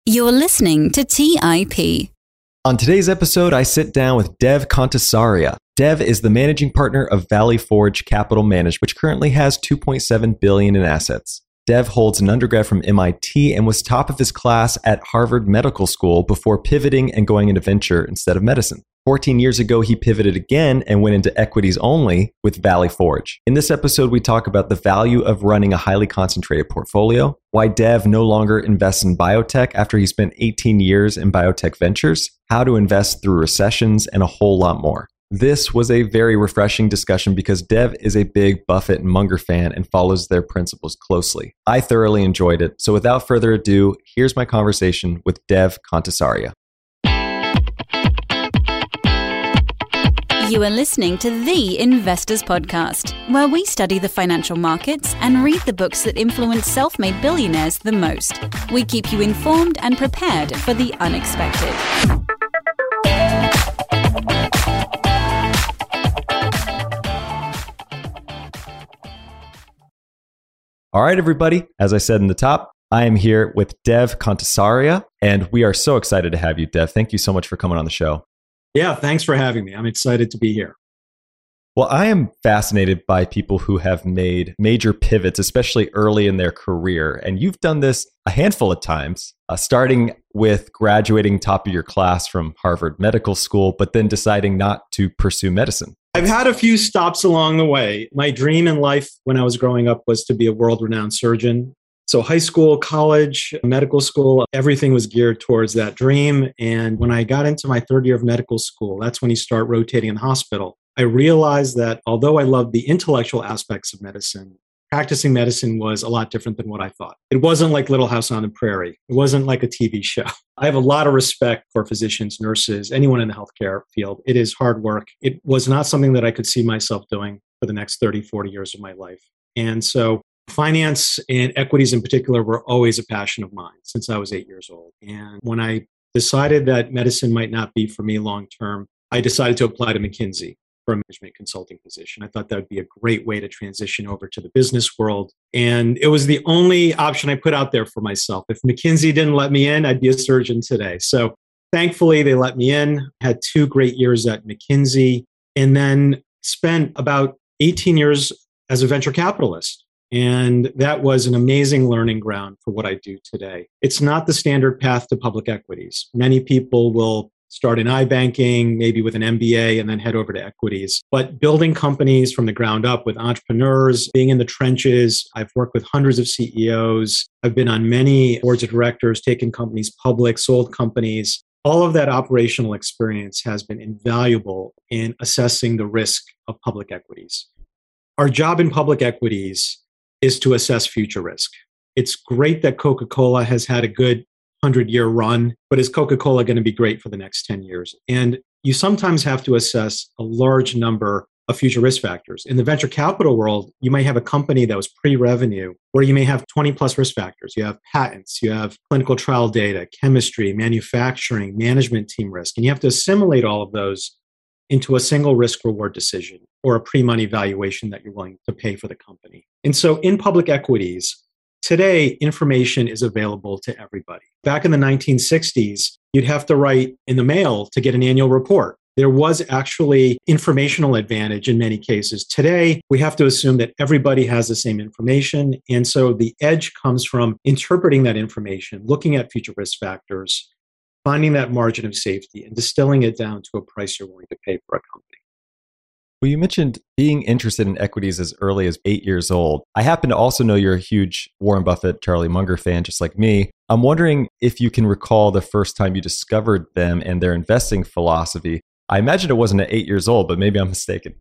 You're listening to TIP. On today's episode, I sit down with Dev Kantesaria. Dev is the managing partner of Valley Forge Capital Management, which currently has $2.7 billion in assets. Dev holds an undergrad from MIT and was top of his class at Harvard Medical School before pivoting and going into venture instead of medicine. 14 years ago, he pivoted again and went into equities only with Valley Forge. In this episode, we talk about the value of running a highly concentrated portfolio, why Dev no longer invests in biotech after he spent 18 years in biotech ventures, how to invest through recessions, and a whole lot more. This was a very refreshing discussion because Dev is a big Buffett and Munger fan and follows their principles closely. I thoroughly enjoyed it. So without further ado, here's my conversation with Dev Kantesaria. You are listening to The Investors Podcast, where we study the financial markets and read the books that influence self-made billionaires the most. We keep you informed and prepared for the unexpected. All right, everybody. As I said in the top, I am here with Dev Kantesaria, and we are so excited to have you, Dev. Thank you so much for coming on the show. Yeah, thanks for having me. I'm excited to be here. Well, I am fascinated by people who have made major pivots, especially early in their career. And you've done this a handful of times, starting with graduating top of your class from Harvard Medical School, but then deciding not to pursue medicine. I've had a few stops along the way. My dream in life when I was growing up was to be a world-renowned surgeon. So high school, college, medical school, everything was geared towards that dream. And when I got into my third year of medical school, that's when you start rotating in the hospital. I realized that although I loved the intellectual aspects of medicine, practicing medicine was a lot different than what I thought. It wasn't like Little House on the Prairie. It wasn't like a TV show. I have a lot of respect for physicians, nurses, anyone in the healthcare field. It is hard work. It was not something that I could see myself doing for the next 30, 40 years of my life. And so finance and equities in particular were always a passion of mine since I was 8 years old. And when I decided that medicine might not be for me long term, I decided to apply to McKinsey for a management consulting position. I thought that would be a great way to transition over to the business world. And it was the only option I put out there for myself. If McKinsey didn't let me in, I'd be a surgeon today. So thankfully, they let me in. Had 2 great years at McKinsey, and then spent about 18 years as a venture capitalist. And that was an amazing learning ground for what I do today. It's not the standard path to public equities. Many people will start in iBanking, maybe with an MBA, and then head over to equities. But building companies from the ground up with entrepreneurs, being in the trenches, I've worked with hundreds of CEOs. I've been on many boards of directors, taken companies public, sold companies. All of that operational experience has been invaluable in assessing the risk of public equities. Our job in public equities is to assess future risk. It's great that Coca-Cola has had a good 100-year run, but is Coca-Cola going to be great for the next 10 years? And you sometimes have to assess a large number of future risk factors. In the venture capital world, you might have a company that was pre-revenue where you may have 20 plus risk factors. You have patents, you have clinical trial data, chemistry, manufacturing, management team risk, and you have to assimilate all of those into a single risk reward decision or a pre-money valuation that you're willing to pay for the company. And so in public equities, today, information is available to everybody. Back in the 1960s, you'd have to write in the mail to get an annual report. There was actually informational advantage in many cases. Today, we have to assume that everybody has the same information. And so the edge comes from interpreting that information, looking at future risk factors, finding that margin of safety and distilling it down to a price you're willing to pay for a company. Well, you mentioned being interested in equities as early as 8 years old. I happen to also know you're a huge Warren Buffett, Charlie Munger fan, just like me. I'm wondering if you can recall the first time you discovered them and their investing philosophy. I imagine it wasn't at 8 years old, but maybe I'm mistaken.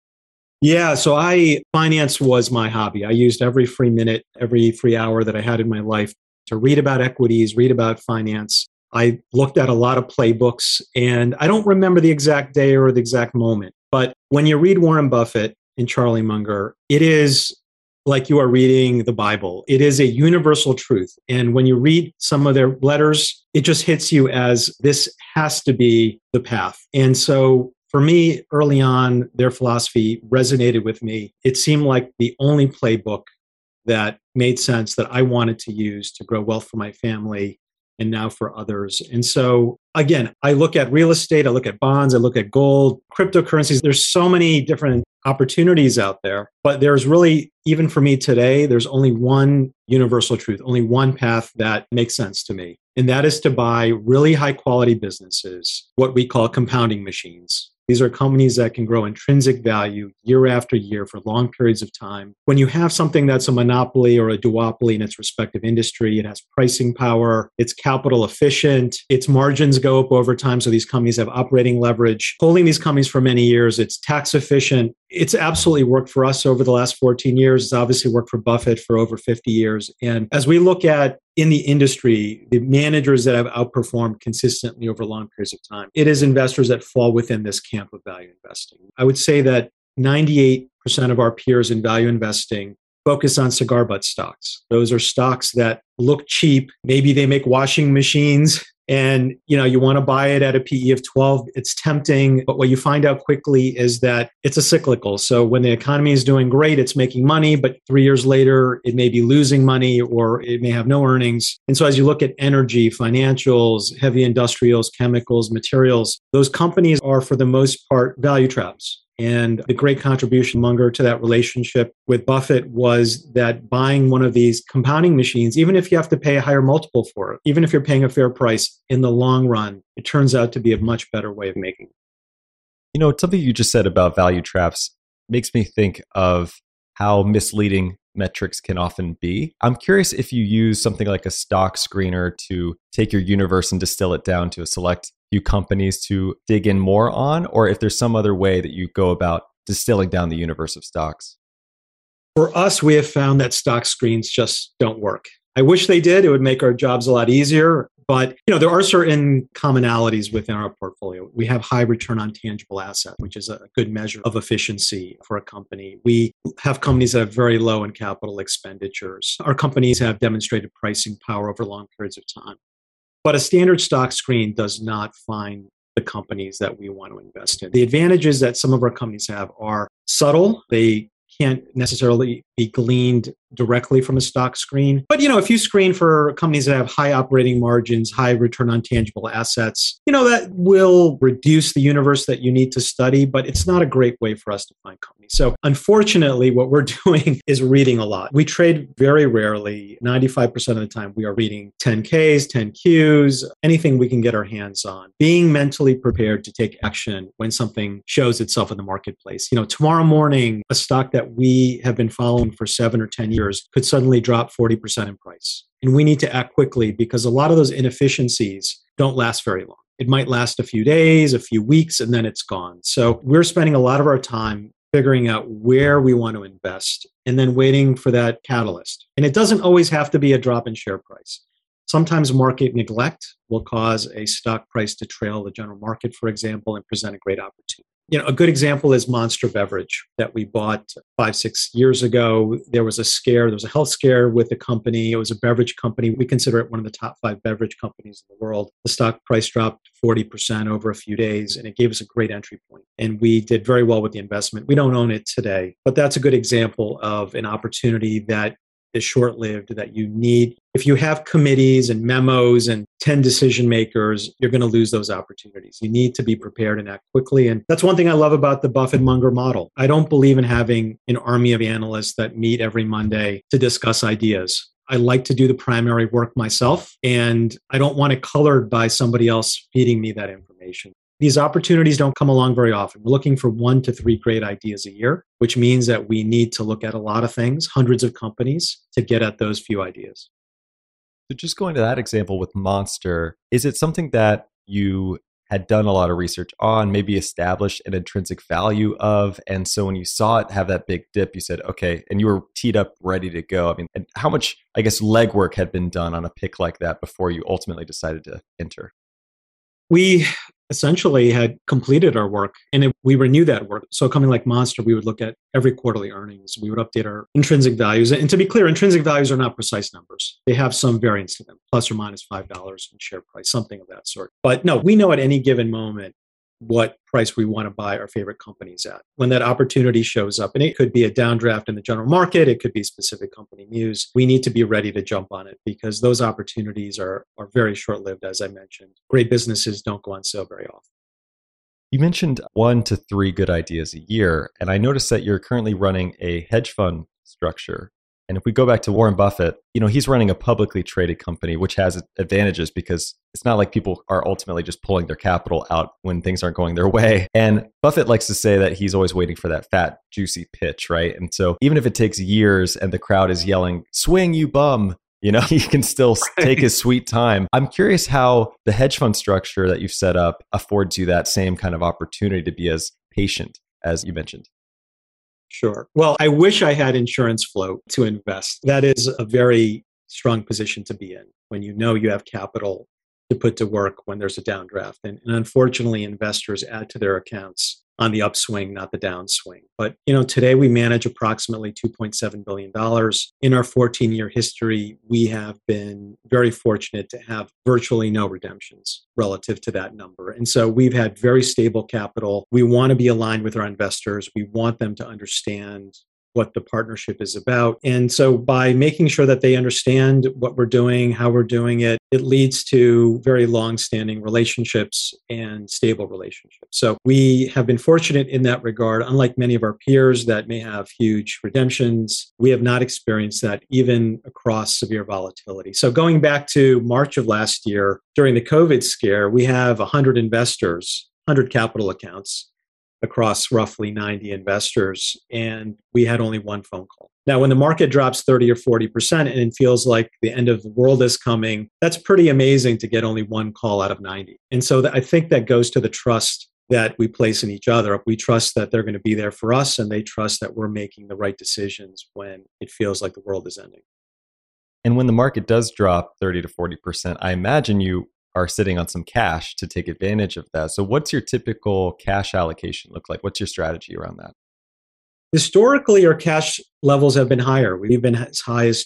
Yeah, so finance was my hobby. I used every free minute, every free hour that I had in my life to read about equities, read about finance. I looked at a lot of playbooks, and I don't remember the exact day or the exact moment. But when you read Warren Buffett and Charlie Munger, it is like you are reading the Bible. It is a universal truth. And when you read some of their letters, it just hits you as this has to be the path. And so for me, early on, their philosophy resonated with me. It seemed like the only playbook that made sense that I wanted to use to grow wealth for my family and now for others. And so again, I look at real estate, I look at bonds, I look at gold, cryptocurrencies. There's so many different opportunities out there, but there's really, even for me today, there's only one universal truth, only one path that makes sense to me. And that is to buy really high quality businesses, what we call compounding machines. These are companies that can grow intrinsic value year after year for long periods of time. When you have something that's a monopoly or a duopoly in its respective industry, it has pricing power, it's capital efficient, its margins go up over time, so these companies have operating leverage. Holding these companies for many years, it's tax efficient. It's absolutely worked for us over the last 14 years. It's obviously worked for Buffett for over 50 years. And as we look at in the industry, the managers that have outperformed consistently over long periods of time, it is investors that fall within this camp of value investing. I would say that 98% of our peers in value investing focus on cigar butt stocks. Those are stocks that look cheap. Maybe they make washing machines and you want to buy it at a PE of 12. It's tempting, but what you find out quickly is that it's a cyclical. So when the economy is doing great, it's making money, but 3 years later, it may be losing money or it may have no earnings. And so as you look at energy, financials, heavy industrials, chemicals, materials, those companies are for the most part value traps. And the great contribution, Munger, to that relationship with Buffett was that buying one of these compounding machines, even if you have to pay a higher multiple for it, even if you're paying a fair price, in the long run, it turns out to be a much better way of making it. Something you just said about value traps makes me think of how misleading metrics can often be. I'm curious if you use something like a stock screener to take your universe and distill it down to a select few companies to dig in more on, or if there's some other way that you go about distilling down the universe of stocks. For us, we have found that stock screens just don't work. I wish they did. It would make our jobs a lot easier. But there are certain commonalities within our portfolio. We have high return on tangible asset, which is a good measure of efficiency for a company. We have companies that have very low in capital expenditures. Our companies have demonstrated pricing power over long periods of time. But a standard stock screen does not find the companies that we want to invest in. The advantages that some of our companies have are subtle. They can't necessarily be gleaned directly from a stock screen. But, if you screen for companies that have high operating margins, high return on tangible assets, that will reduce the universe that you need to study, but it's not a great way for us to find companies. So unfortunately, what we're doing is reading a lot. We trade very rarely. 95% of the time, we are reading 10Ks, 10Qs, anything we can get our hands on. Being mentally prepared to take action when something shows itself in the marketplace. Tomorrow morning, a stock that we have been following for 7 or 10 years could suddenly drop 40% in price. And we need to act quickly because a lot of those inefficiencies don't last very long. It might last a few days, a few weeks, and then it's gone. So we're spending a lot of our time figuring out where we want to invest and then waiting for that catalyst. And it doesn't always have to be a drop in share price. Sometimes market neglect will cause a stock price to trail the general market, for example, and present a great opportunity. A good example is Monster Beverage that we bought 5-6 years ago. There was a health scare with the company. It was a beverage company. We consider it one of the top 5 beverage companies in the world. The stock price dropped 40% over a few days, and it gave us a great entry point. And we did very well with the investment. We don't own it today, but that's a good example of an opportunity that is short-lived that you need. If you have committees and memos and 10 decision makers, you're going to lose those opportunities. You need to be prepared and act quickly. And that's one thing I love about the Buffett Munger model. I don't believe in having an army of analysts that meet every Monday to discuss ideas. I like to do the primary work myself, and I don't want it colored by somebody else feeding me that information. These opportunities don't come along very often. We're looking for 1 to 3 great ideas a year, which means that we need to look at a lot of things, hundreds of companies, to get at those few ideas. So just going to that example with Monster, is it something that you had done a lot of research on, maybe established an intrinsic value of, and so when you saw it have that big dip, you said, okay, and you were teed up, ready to go? And how much, legwork had been done on a pick like that before you ultimately decided to enter? We essentially had completed our work and we renew that work. So a company like Monster, we would look at every quarterly earnings. We would update our intrinsic values. And to be clear, intrinsic values are not precise numbers. They have some variance to them, plus or minus $5 in share price, something of that sort. But no, we know at any given moment what price we want to buy our favorite companies at. When that opportunity shows up, and it could be a downdraft in the general market, it could be specific company news, we need to be ready to jump on it because those opportunities are very short-lived, as I mentioned. Great businesses don't go on sale very often. You mentioned 1 to 3 good ideas a year, and I noticed that you're currently running a hedge fund structure. And if we go back to Warren Buffett, he's running a publicly traded company, which has advantages because it's not like people are ultimately just pulling their capital out when things aren't going their way. And Buffett likes to say that he's always waiting for that fat, juicy pitch, right? And so even if it takes years and the crowd is yelling, "Swing, you bum," he can still take his sweet time. I'm curious how the hedge fund structure that you've set up affords you that same kind of opportunity to be as patient as you mentioned. Sure. Well, I wish I had insurance float to invest. That is a very strong position to be in when you have capital to put to work when there's a downdraft. And unfortunately, investors add to their accounts on the upswing, not the downswing. But, today we manage approximately $2.7 billion. In our 14-year history, we have been very fortunate to have virtually no redemptions relative to that number. And so we've had very stable capital. We want to be aligned with our investors. We want them to understand what the partnership is about. And so by making sure that they understand what we're doing, how we're doing it, it leads to very long-standing relationships and stable relationships. So we have been fortunate in that regard. Unlike many of our peers that may have huge redemptions, we have not experienced that even across severe volatility. So going back to March of last year, during the COVID scare, we have 100 investors, 100 capital accounts across roughly 90 investors, and we had only one phone call. Now, when the market drops 30 or 40% and it feels like the end of the world is coming, that's pretty amazing to get only one call out of 90. And so I think that goes to the trust that we place in each other. We trust that they're going to be there for us, and they trust that we're making the right decisions when it feels like the world is ending. And when the market does drop 30 to 40%, I imagine you are sitting on some cash to take advantage of that. So what's your typical cash allocation look like? What's your strategy around that? Historically, our cash levels have been higher. We've been as high as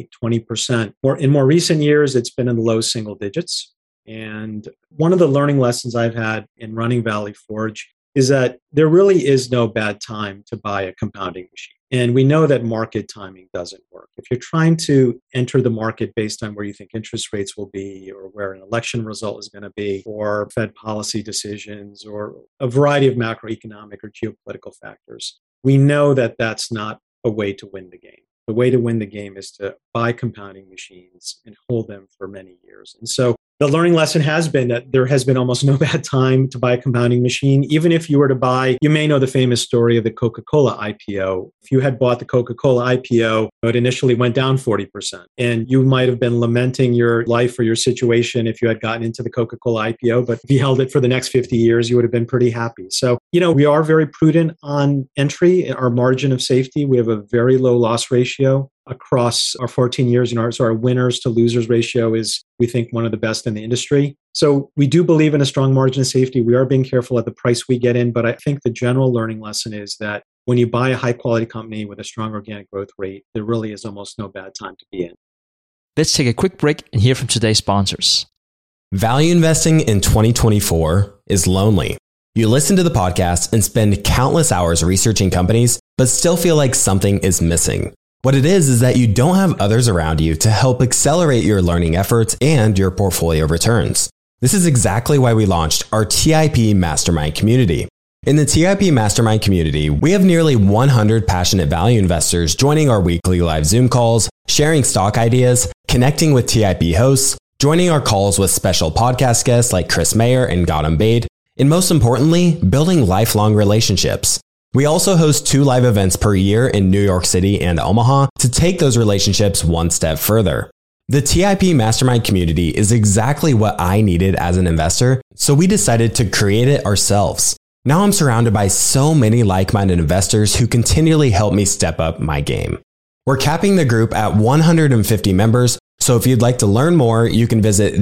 20%. In more recent years, it's been in the low single digits. And one of the learning lessons I've had in running Valley Forge is that there really is no bad time to buy a compounding machine. And we know that market timing doesn't work. If you're trying to enter the market based on where you think interest rates will be, or where an election result is going to be, or Fed policy decisions, or a variety of macroeconomic or geopolitical factors, we know that that's not a way to win the game. The way to win the game is to buy compounding machines and hold them for many years. And so the learning lesson has been that there has been almost no bad time to buy a compounding machine. Even if you were to buy, you may know the famous story of the Coca-Cola IPO. If you had bought the Coca-Cola IPO, it initially went down 40%. And you might have been lamenting your life or your situation if you had gotten into the Coca-Cola IPO. But if you held it for the next 50 years, you would have been pretty happy. So, we are very prudent on entry. Our margin of safety, we have a very low loss ratio across our 14 years. So our winners to losers ratio is, we think, one of the best in the industry. So we do believe in a strong margin of safety. We are being careful at the price we get in, but I think the general learning lesson is that when you buy a high quality company with a strong organic growth rate, there really is almost no bad time to be in. Let's take a quick break and hear from today's sponsors. Value investing in 2024 is lonely. You listen to the podcast and spend countless hours researching companies, but still feel like something is missing. What it is that you don't have others around you to help accelerate your learning efforts and your portfolio returns. This is exactly why we launched our TIP Mastermind community. In the TIP Mastermind community, we have nearly 100 passionate value investors joining our weekly live Zoom calls, sharing stock ideas, connecting with TIP hosts, joining our calls with special podcast guests like Chris Mayer and Gautam Baid, and most importantly, building lifelong relationships. We also host 2 live events per year in New York City and Omaha to take those relationships one step further. The TIP Mastermind community is exactly what I needed as an investor, so we decided to create it ourselves. Now I'm surrounded by so many like-minded investors who continually help me step up my game. We're capping the group at 150 members, so if you'd like to learn more, you can visit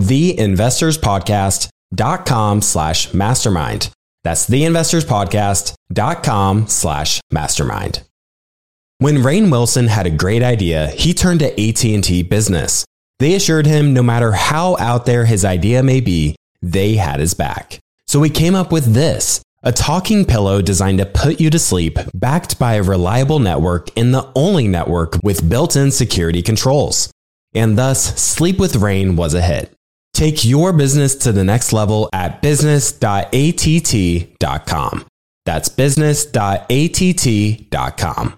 theinvestorspodcast.com/mastermind. That's theinvestorspodcast.com/mastermind. When Rainn Wilson had a great idea, he turned to AT&T Business. They assured him no matter how out there his idea may be, they had his back. So we came up with this, a talking pillow designed to put you to sleep, backed by a reliable network and the only network with built-in security controls. And thus, Sleep with Rain was a hit. Take your business to the next level at business.att.com. That's business.att.com.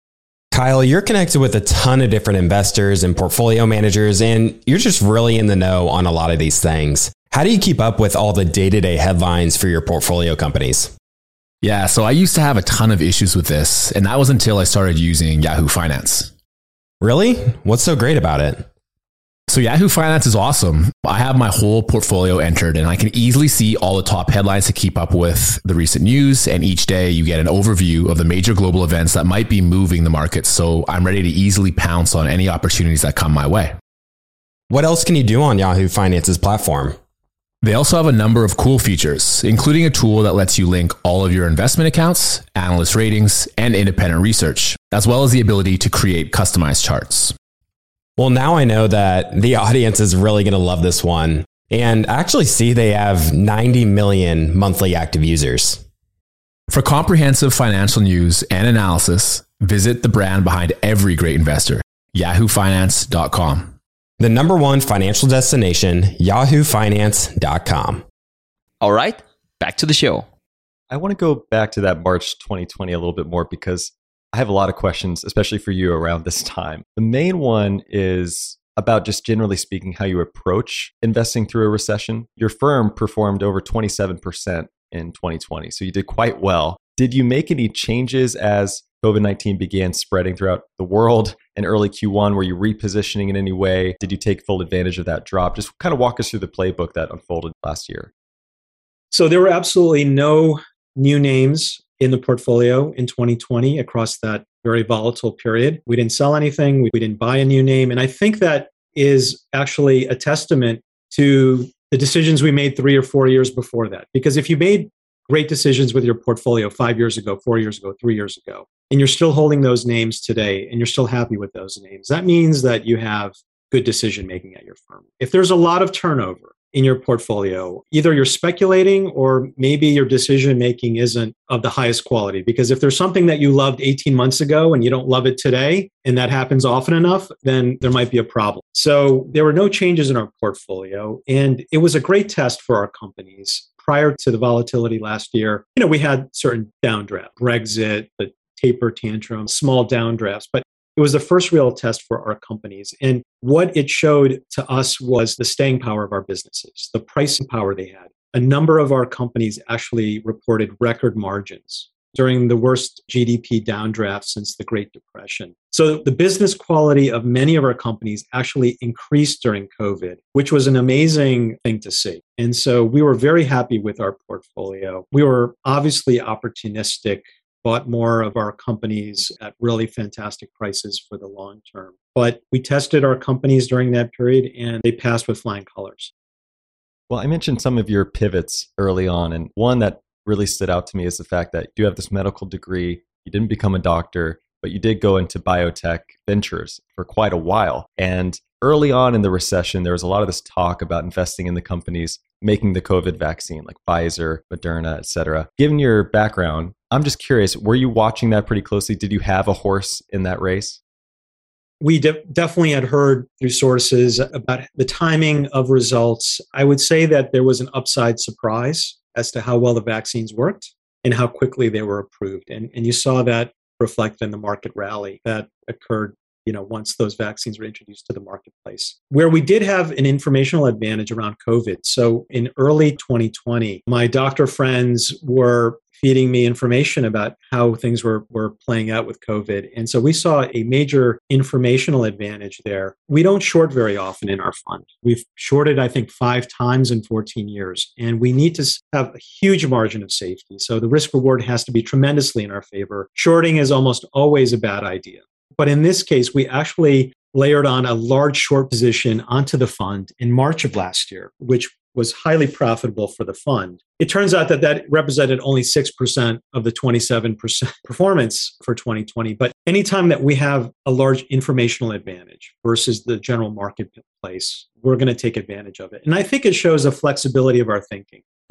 Kyle, you're connected with a ton of different investors and portfolio managers, and you're just really in the know on a lot of these things. How do you keep up with all the day-to-day headlines for your portfolio companies? Yeah, so I used to have a ton of issues with this, and that was until I started using Yahoo Finance. Really? What's so great about it? So Yahoo Finance is awesome. I have my whole portfolio entered and I can easily see all the top headlines to keep up with the recent news. And each day you get an overview of the major global events that might be moving the market. So I'm ready to easily pounce on any opportunities that come my way. What else can you do on Yahoo Finance's platform? They also have a number of cool features, including a tool that lets you link all of your investment accounts, analyst ratings, and independent research, as well as the ability to create customized charts. Well, now I know that the audience is really going to love this one. And actually see they have 90 million monthly active users. For comprehensive financial news and analysis, visit the brand behind every great investor, yahoofinance.com. The number one financial destination, yahoofinance.com. All right, back to the show. I want to go back to that March 2020 a little bit more because I have a lot of questions, especially for you around this time. The main one is about just generally speaking, how you approach investing through a recession. Your firm performed over 27% in 2020, so you did quite well. Did you make any changes as COVID-19 began spreading throughout the world in early Q1? Were you repositioning in any way? Did you take full advantage of that drop? Just kind of walk us through the playbook that unfolded last year. So there were absolutely no new names in the portfolio in 2020 across that very volatile period. We didn't sell anything. We didn't buy a new name. And I think that is actually a testament to the decisions we made 3 or 4 years before that. Because if you made great decisions with your portfolio 5 years ago, 4 years ago, 3 years ago, and you're still holding those names today and you're still happy with those names, that means that you have good decision making at your firm. If there's a lot of turnover in your portfolio, either you're speculating or maybe your decision making isn't of the highest quality. Because if there's something that you loved 18 months ago and you don't love it today, and that happens often enough, then there might be a problem. So there were no changes in our portfolio, and it was a great test for our companies. Prior to the volatility last year, we had certain downdrafts, Brexit, the taper tantrum, small downdrafts, but it was the first real test for our companies. And what it showed to us was the staying power of our businesses, the pricing power they had. A number of our companies actually reported record margins during the worst GDP downdraft since the Great Depression. So the business quality of many of our companies actually increased during COVID, which was an amazing thing to see. And so we were very happy with our portfolio. We were obviously opportunistic, bought more of our companies at really fantastic prices for the long term. But we tested our companies during that period and they passed with flying colors. Well, I mentioned some of your pivots early on, and one that really stood out to me is the fact that you have this medical degree, you didn't become a doctor, but you did go into biotech ventures for quite a while. And early on in the recession, there was a lot of this talk about investing in the companies making the COVID vaccine, like Pfizer, Moderna, et cetera. Given your background, I'm just curious, were you watching that pretty closely? Did you have a horse in that race? We definitely had heard through sources about the timing of results. I would say that there was an upside surprise as to how well the vaccines worked and how quickly they were approved. And you saw that reflected in the market rally that occurred once those vaccines were introduced to the marketplace. Where we did have an informational advantage around COVID. So in early 2020, my doctor friends were feeding me information about how things were playing out with COVID. And so we saw a major informational advantage there. We don't short very often in our fund. We've shorted, I think, 5 times in 14 years. And we need to have a huge margin of safety. So the risk reward has to be tremendously in our favor. Shorting is almost always a bad idea. But in this case, we actually layered on a large short position onto the fund in March of last year, which was highly profitable for the fund. It turns out that represented only 6% of the 27% performance for 2020. But anytime that we have a large informational advantage versus the general marketplace, we're going to take advantage of it. And I think it shows the flexibility of our thinking.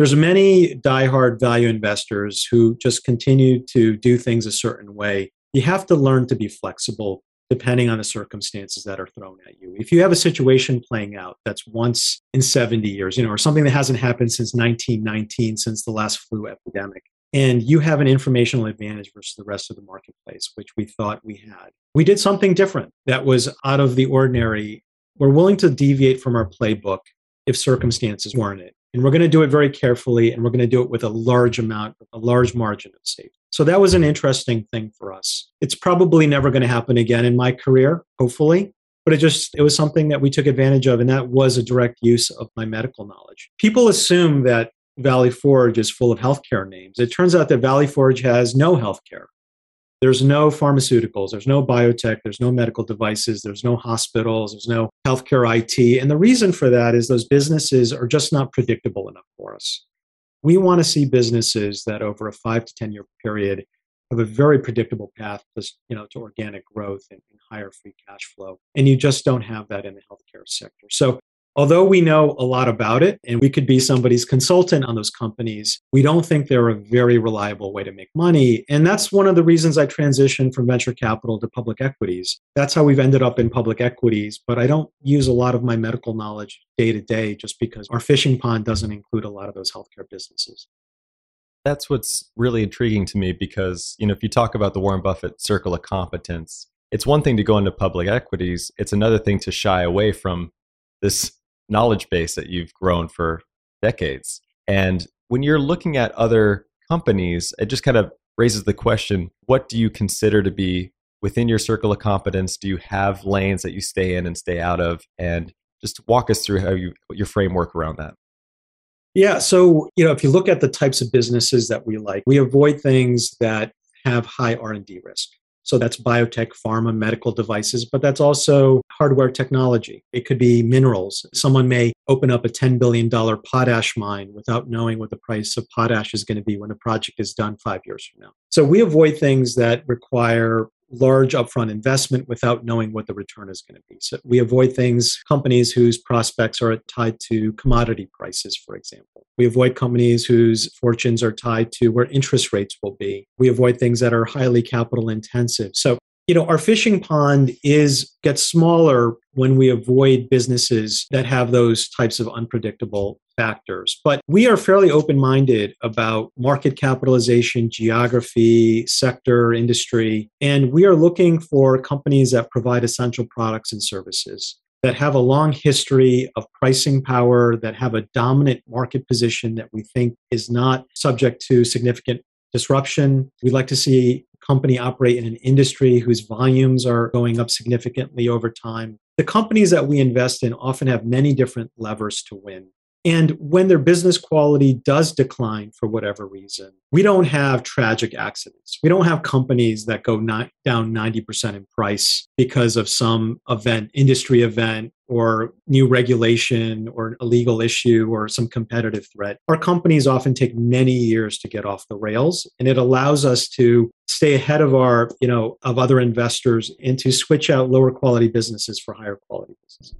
There's many diehard value investors who just continue to do things a certain way. You have to learn to be flexible depending on the circumstances that are thrown at you. If you have a situation playing out that's once in 70 years, or something that hasn't happened since 1919, since the last flu epidemic, and you have an informational advantage versus the rest of the marketplace, which we thought we had. We did something different that was out of the ordinary. We're willing to deviate from our playbook if circumstances warrant it. And we're going to do it very carefully, and we're going to do it with a large margin of safety. So that was an interesting thing for us. It's probably never going to happen again in my career, hopefully, but it was something that we took advantage of, and that was a direct use of my medical knowledge. People assume that Valley Forge is full of healthcare names. It turns out that Valley Forge has no healthcare. There's no pharmaceuticals, there's no biotech, there's no medical devices, there's no hospitals, there's no healthcare IT. And the reason for that is those businesses are just not predictable enough for us. We want to see businesses that over a 5 to 10 year period have a very predictable path to organic growth and higher free cash flow. And you just don't have that in the healthcare sector. So although we know a lot about it and we could be somebody's consultant on those companies, we don't think they're a very reliable way to make money. And that's one of the reasons I transitioned from venture capital to public equities. That's how we've ended up in public equities. But I don't use a lot of my medical knowledge day to day just because our fishing pond doesn't include a lot of those healthcare businesses. That's what's really intriguing to me because, if you talk about the Warren Buffett circle of competence, it's one thing to go into public equities. It's another thing to shy away from this knowledge base that you've grown for decades. And when you're looking at other companies, it just kind of raises the question, what do you consider to be within your circle of competence? Do you have lanes that you stay in and stay out of? And just walk us through your framework around that. Yeah. So, if you look at the types of businesses that we like, we avoid things that have high R&D risk. So that's biotech, pharma, medical devices, but that's also hardware technology. It could be minerals. Someone may open up a $10 billion potash mine without knowing what the price of potash is going to be when the project is done 5 years from now. So we avoid things that require large upfront investment without knowing what the return is going to be. So we avoid companies whose prospects are tied to commodity prices, for example. We avoid companies whose fortunes are tied to where interest rates will be. We avoid things that are highly capital intensive. So, our fishing pond gets smaller when we avoid businesses that have those types of unpredictable factors. But we are fairly open-minded about market capitalization, geography, sector, industry, and we are looking for companies that provide essential products and services, that have a long history of pricing power, that have a dominant market position that we think is not subject to significant disruption. We'd like to see a company operate in an industry whose volumes are going up significantly over time. The companies that we invest in often have many different levers to win. And when their business quality does decline for whatever reason, we don't have tragic accidents. We don't have companies that go down 90% in price because of some industry event, or new regulation, or a legal issue, or some competitive threat. Our companies often take many years to get off the rails, and it allows us to stay ahead of of other investors and to switch out lower quality businesses for higher quality businesses.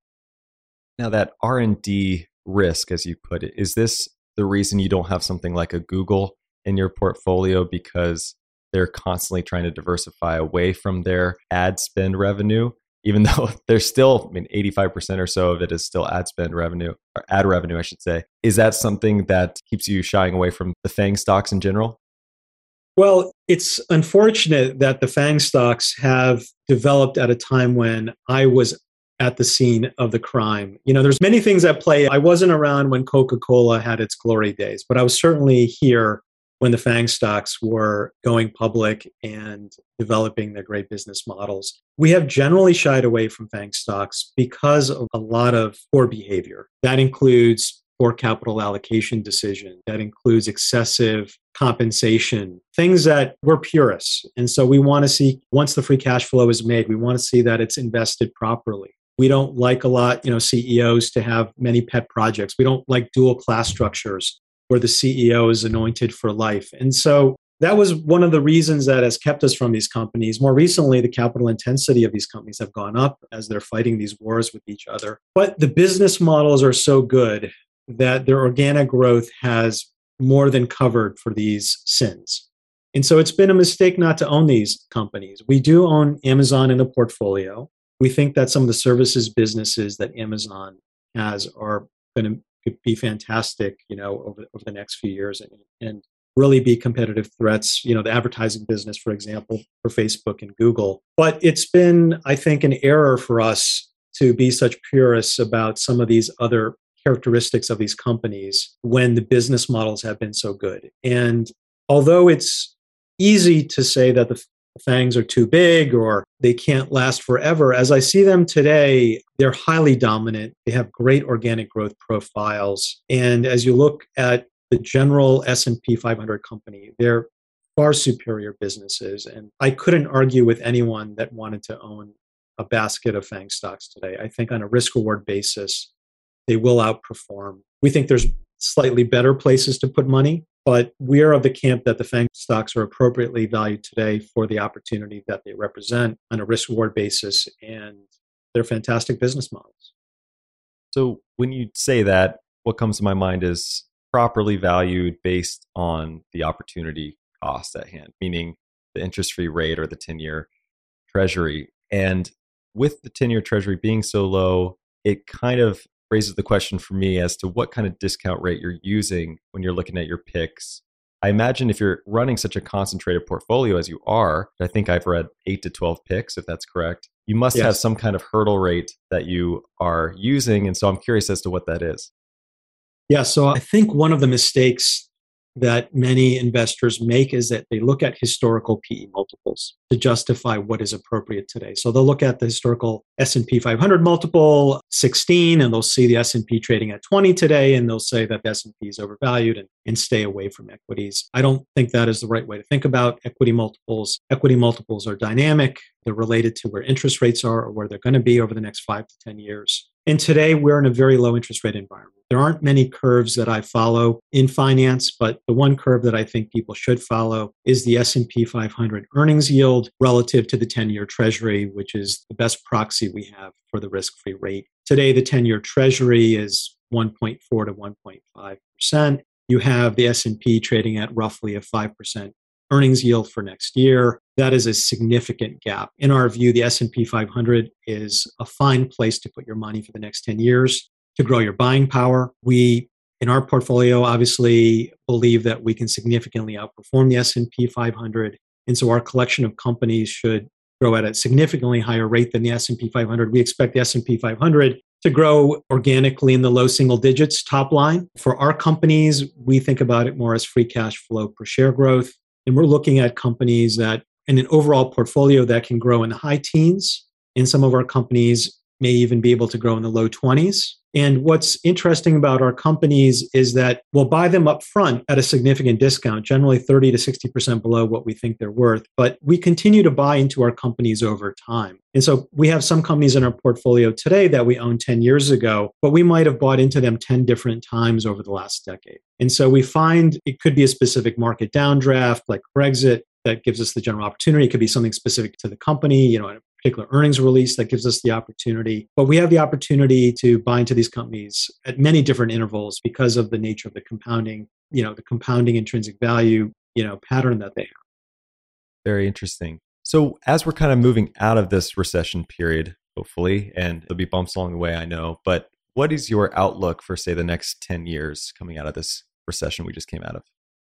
Now that R&D risk, as you put it, is this the reason you don't have something like a Google in your portfolio, because they're constantly trying to diversify away from their ad spend revenue, even though there's still, 85% or so of it is still ad spend revenue, or ad revenue, I should say. Is that something that keeps you shying away from the FANG stocks in general? Well, it's unfortunate that the FANG stocks have developed at a time when I was at the scene of the crime. There's many things at play. I wasn't around when Coca-Cola had its glory days, but I was certainly here when the FANG stocks were going public and developing their great business models. We have generally shied away from FANG stocks because of a lot of poor behavior. That includes poor capital allocation decision. That includes excessive compensation, things that we're purists. And so we want to see, once the free cash flow is made, we want to see that it's invested properly. We don't like a lot, CEOs to have many pet projects. We don't like dual class structures where the CEO is anointed for life. And so that was one of the reasons that has kept us from these companies. More recently, the capital intensity of these companies have gone up as they're fighting these wars with each other. But the business models are so good that their organic growth has more than covered for these sins. And so it's been a mistake not to own these companies. We do own Amazon in the portfolio. We think that some of the services businesses that Amazon has are going to be fantastic, over the next few years and really be competitive threats, the advertising business, for example, for Facebook and Google. But it's been, I think, an error for us to be such purists about some of these other characteristics of these companies when the business models have been so good. And although it's easy to say that the FANGs are too big or they can't last forever, as I see them today, they're highly dominant. They have great organic growth profiles. And as you look at the general S&P 500 company, they're far superior businesses. And I couldn't argue with anyone that wanted to own a basket of FANG stocks today. I think on a risk-reward basis, they will outperform. We think there's slightly better places to put money, but we are of the camp that the FANG stocks are appropriately valued today for the opportunity that they represent on a risk-reward basis, and they're fantastic business models. So when you say that, what comes to my mind is properly valued based on the opportunity cost at hand, meaning the interest-free rate or the 10-year treasury. And with the 10-year treasury being so low, it kind of raises the question for me as to what kind of discount rate you're using when you're looking at your picks. I imagine if you're running such a concentrated portfolio as you are, I think I've read 8 to 12 picks, if that's correct, you must have some kind of hurdle rate that you are using. And so I'm curious as to what that is. Yeah, so I think one of the mistakes that many investors make is that they look at historical PE multiples to justify what is appropriate today. So they'll look at the historical S&P 500 multiple, 16, and they'll see the S&P trading at 20 today, and they'll say that the S&P is overvalued and stay away from equities. I don't think that is the right way to think about equity multiples. Equity multiples are dynamic. They're related to where interest rates are or where they're going to be over the next 5 to 10 years. And today, we're in a very low interest rate environment. There aren't many curves that I follow in finance, but the one curve that I think people should follow is the S&P 500 earnings yield relative to the 10-year treasury, which is the best proxy we have for the risk-free rate. Today, the 10-year treasury is 1.4 to 1.5%. You have the S&P trading at roughly a 5% earnings yield for next year. That is a significant gap. In our view, the S&P 500 is a fine place to put your money for the next 10 years to grow your buying power. We, in our portfolio, obviously believe that we can significantly outperform the S&P 500. And so our collection of companies should grow at a significantly higher rate than the S&P 500. We expect the S&P 500 to grow organically in the low single digits top line. For our companies, we think about it more as free cash flow per share growth. And we're looking at companies that in an overall portfolio that can grow in the high teens. And some of our companies may even be able to grow in the low 20s. And what's interesting about our companies is that we'll buy them up front at a significant discount, generally 30 to 60% below what we think they're worth. But we continue to buy into our companies over time. And so we have some companies in our portfolio today that we owned 10 years ago, but we might have bought into them 10 different times over the last decade. And so we find it could be a specific market downdraft like Brexit that gives us the general opportunity. It could be something specific to the company, a particular earnings release that gives us the opportunity. But we have the opportunity to buy into these companies at many different intervals because of the nature of the compounding, the compounding intrinsic value, pattern that they have. Very interesting. So as we're kind of moving out of this recession period, hopefully, and there'll be bumps along the way, I know, but what is your outlook for, say, the next 10 years coming out of this recession we just came out of?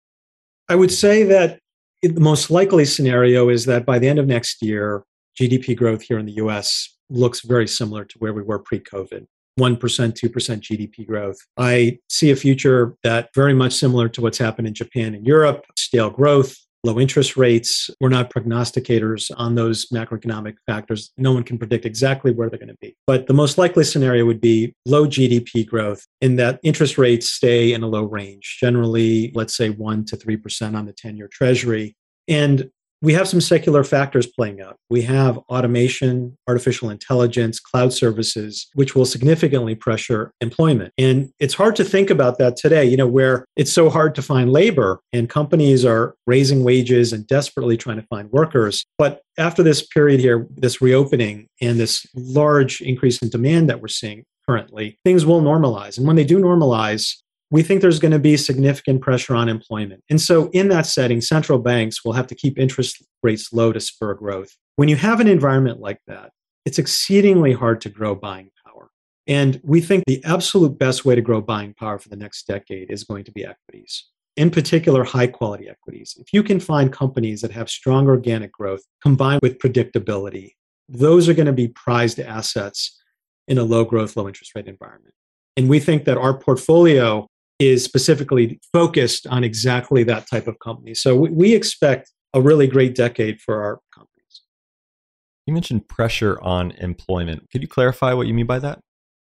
I would say that the most likely scenario is that by the end of next year, GDP growth here in the US looks very similar to where we were pre-COVID. 1%, 2% GDP growth. I see a future that very much similar to what's happened in Japan and Europe, stale growth, low interest rates. We're not prognosticators on those macroeconomic factors. No one can predict exactly where they're going to be. But the most likely scenario would be low GDP growth in that interest rates stay in a low range, generally, let's say 1 to 3% on the 10-year treasury. And we have some secular factors playing out. We have automation, artificial intelligence, cloud services, which will significantly pressure employment. And it's hard to think about that today, where it's so hard to find labor and companies are raising wages and desperately trying to find workers. But after this period here, this reopening and this large increase in demand that we're seeing, currently, things will normalize. And when they do normalize, we think there's going to be significant pressure on employment. And so in that setting, central banks will have to keep interest rates low to spur growth. When you have an environment like that, it's exceedingly hard to grow buying power. And we think the absolute best way to grow buying power for the next decade is going to be equities, in particular, high quality equities. If you can find companies that have strong organic growth combined with predictability, those are going to be prized assets in a low growth, low interest rate environment. And we think that our portfolio is specifically focused on exactly that type of company. So we expect a really great decade for our companies. You mentioned pressure on employment. Could you clarify what you mean by that?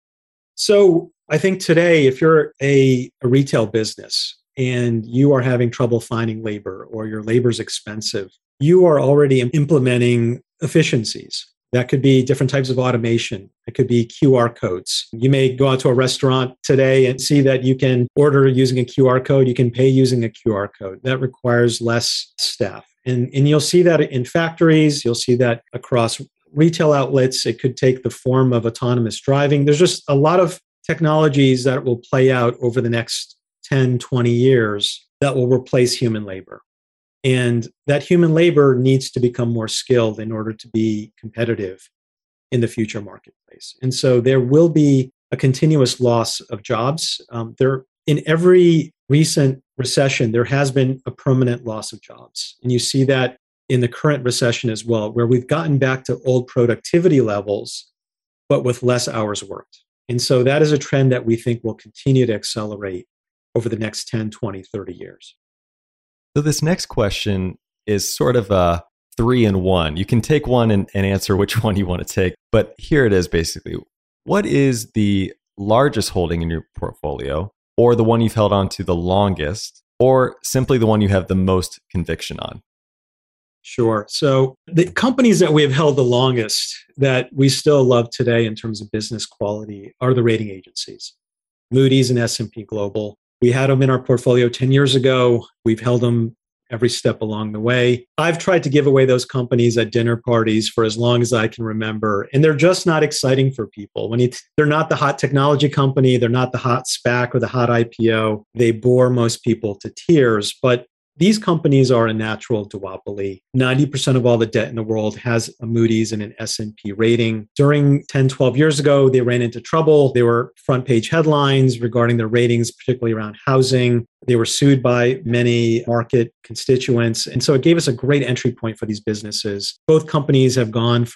So I think today, if you're a retail business and you are having trouble finding labor or your labor is expensive, you are already implementing efficiencies. That could be different types of automation. It could be QR codes. You may go out to a restaurant today and see that you can order using a QR code. You can pay using a QR code. That requires less staff. And you'll see that in factories. You'll see that across retail outlets. It could take the form of autonomous driving. There's just a lot of technologies that will play out over the next 10, 20 years that will replace human labor. And that human labor needs to become more skilled in order to be competitive in the future marketplace. And so there will be a continuous loss of jobs. In every recent recession, there has been a permanent loss of jobs. And you see that in the current recession as well, where we've gotten back to old productivity levels, but with less hours worked. And so that is a trend that we think will continue to accelerate over the next 10, 20, 30 years. So this next question is sort of a 3-in-1. You can take one and answer which one you want to take. But here it is basically. What is the largest holding in your portfolio, or the one you've held on to the longest, or simply the one you have the most conviction on? Sure. So the companies that we have held the longest that we still love today in terms of business quality are the rating agencies, Moody's and S&P Global. We had them in our portfolio 10 years ago. We've held them every step along the way. I've tried to give away those companies at dinner parties for as long as I can remember, and they're just not exciting for people. They're not the hot technology company, they're not the hot SPAC or the hot IPO. They bore most people to tears, but these companies are a natural duopoly. 90% of all the debt in the world has a Moody's and an S&P rating. During 10, 12 years ago, they ran into trouble. They were front page headlines regarding their ratings, particularly around housing. They were sued by many market constituents. And so it gave us a great entry point for these businesses. Both companies are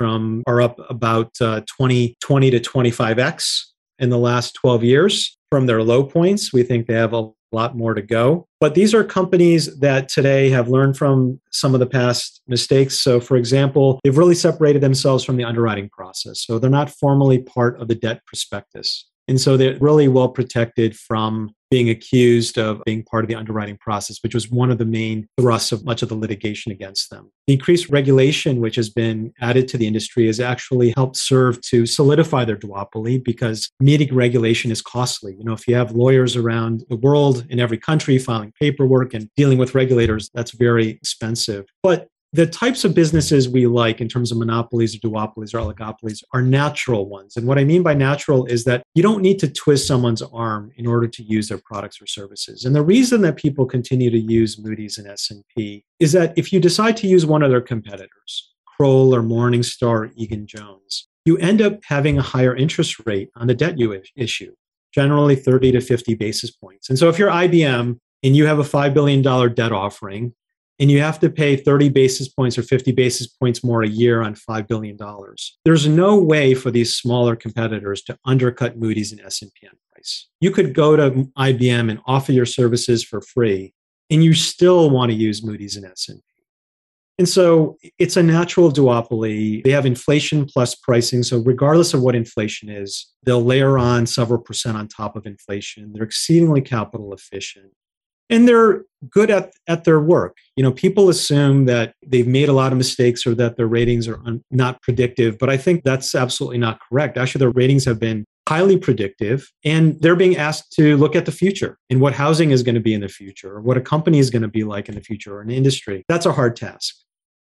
up about 20 to 25x in the last 12 years from their low points. We think they have a lot more to go. But these are companies that today have learned from some of the past mistakes. So for example, they've really separated themselves from the underwriting process. So they're not formally part of the debt prospectus. And so they're really well protected from being accused of being part of the underwriting process, which was one of the main thrusts of much of the litigation against them. The increased regulation, which has been added to the industry, has actually helped serve to solidify their duopoly because meeting regulation is costly. If you have lawyers around the world in every country filing paperwork and dealing with regulators, that's very expensive. But the types of businesses we like in terms of monopolies or duopolies or oligopolies are natural ones. And what I mean by natural is that you don't need to twist someone's arm in order to use their products or services. And the reason that people continue to use Moody's and S&P is that if you decide to use one of their competitors, Kroll or Morningstar or Egan-Jones, you end up having a higher interest rate on the debt you issue, generally 30 to 50 basis points. And so if you're IBM and you have a $5 billion debt offering, and you have to pay 30 basis points or 50 basis points more a year on $5 billion. There's no way for these smaller competitors to undercut Moody's and S&P on price. You could go to IBM and offer your services for free, and you still want to use Moody's and S&P. And so it's a natural duopoly. They have inflation plus pricing. So regardless of what inflation is, they'll layer on several percent on top of inflation. They're exceedingly capital efficient. And they're good at their work. People assume that they've made a lot of mistakes or that their ratings are not predictive, but I think that's absolutely not correct. Actually, their ratings have been highly predictive, and they're being asked to look at the future and what housing is going to be in the future, or what a company is going to be like in the future, or an industry. That's a hard task.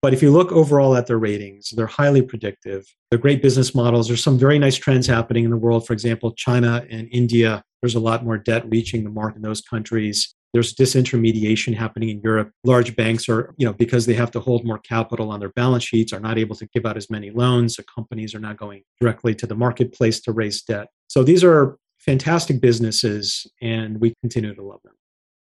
But if you look overall at their ratings, they're highly predictive. They're great business models. There's some very nice trends happening in the world. For example, China and India, there's a lot more debt reaching the market in those countries. There's disintermediation happening in Europe. Large banks are, because they have to hold more capital on their balance sheets, are not able to give out as many loans. So companies are not going directly to the marketplace to raise debt. So these are fantastic businesses, and we continue to love them.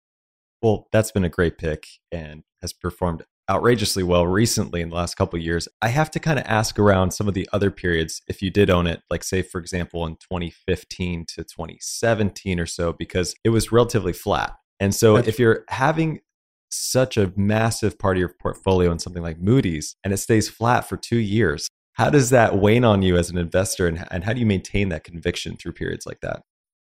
Well, that's been a great pick and has performed outrageously well recently in the last couple of years. I have to kind of ask around some of the other periods, if you did own it, like say, for example, in 2015 to 2017 or so, because it was relatively flat. And so if you're having such a massive part of your portfolio in something like Moody's and it stays flat for 2 years, how does that wane on you as an investor, and how do you maintain that conviction through periods like that?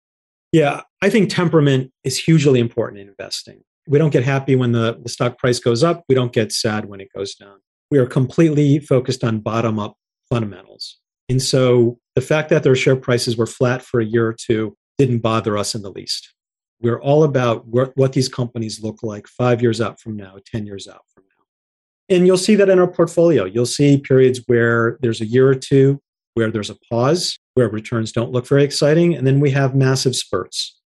Yeah, I think temperament is hugely important in investing. We don't get happy when the stock price goes up. We don't get sad when it goes down. We are completely focused on bottom-up fundamentals. And so the fact that their share prices were flat for a year or two didn't bother us in the least. We're all about what these companies look like 5 years out from now, 10 years out from now. And you'll see that in our portfolio. You'll see periods where there's a year or two where there's a pause, where returns don't look very exciting, and then we have massive spurts.